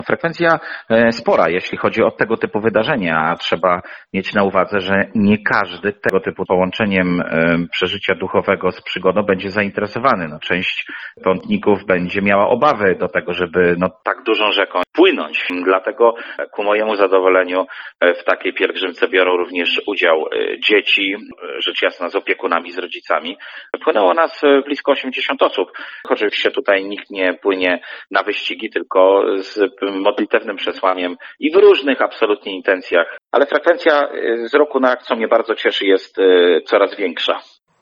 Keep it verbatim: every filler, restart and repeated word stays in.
Frekwencja spora, jeśli chodzi o tego typu wydarzenia, a trzeba mieć na uwadze, że nie każdy tego typu połączeniem przeżycia duchowego z przygodą będzie zainteresowany. No, część pątników będzie miała obawy do tego, żeby no, tak dużą rzeką płynąć. Dlatego ku mojemu zadowoleniu w takiej pielgrzymce biorą również udział dzieci, rzecz jasna z opiekunami, z rodzicami. Płynęło nas blisko osiemdziesiąt osób. Oczywiście tutaj nikt nie płynie na wyścigi, tylko z modlitewnym przesłaniem i w różnych absolutnie intencjach. Ale frekwencja z roku na rok, co mnie bardzo cieszy, jest coraz większa.